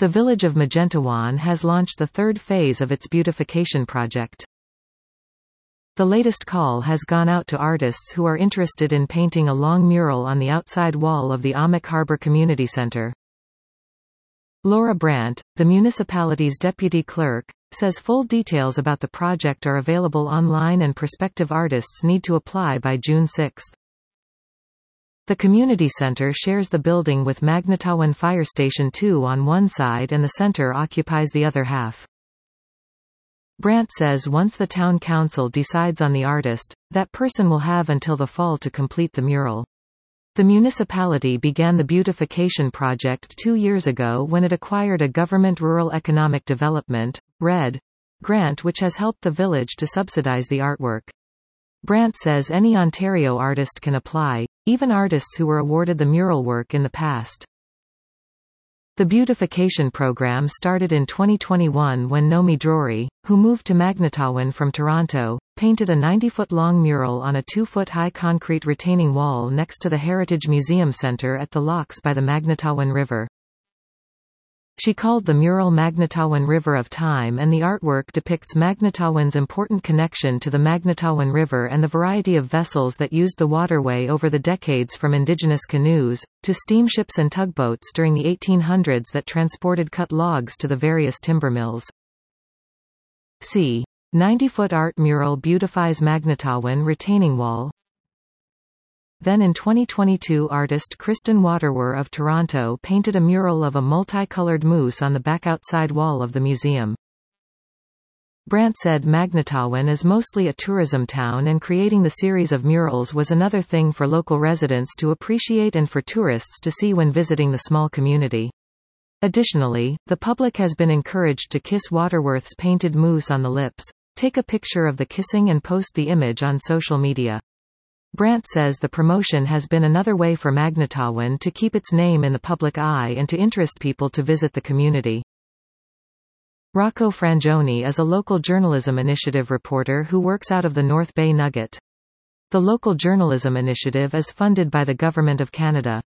The village of Magentawan has launched the third phase of its beautification project. The latest call has gone out to artists who are interested in painting a long mural on the outside wall of the Amick Harbour Community Centre. Laura Brandt, the municipality's deputy clerk, says full details about the project are available online and prospective artists need to apply by June 6. The community center shares the building with Magnetawan Fire Station 2 on one side and the center occupies the other half. Brandt says once the town council decides on the artist, that person will have until the fall to complete the mural. The municipality began the beautification project 2 years ago when it acquired a Government Rural Economic Development (RED) grant which has helped the village to subsidize the artwork. Brandt says any Ontario artist can apply, even artists who were awarded the mural work in the past. The beautification program started in 2021 when Nomi Drury, who moved to Magnetawan from Toronto, painted a 90-foot-long mural on a 2-foot-high concrete retaining wall next to the Heritage Museum Centre at the locks by the Magnetawan River. She called the mural Magnetawan River of Time, and the artwork depicts Magnetawan's important connection to the Magnetawan River and the variety of vessels that used the waterway over the decades, from indigenous canoes, to steamships and tugboats during the 1800s that transported cut logs to the various timber mills. C. 90-foot art mural beautifies Magnetawan retaining wall. Then in 2022 artist Kristen Waterwer of Toronto painted a mural of a multicolored moose on the back outside wall of the museum. Brandt said Magnetawan is mostly a tourism town and creating the series of murals was another thing for local residents to appreciate and for tourists to see when visiting the small community. Additionally, the public has been encouraged to kiss Waterworth's painted moose on the lips, take a picture of the kissing and post the image on social media. Brandt says the promotion has been another way for Magnetawan to keep its name in the public eye and to interest people to visit the community. Rocco Frangioni is a local journalism initiative reporter who works out of the North Bay Nugget. The local journalism initiative is funded by the Government of Canada.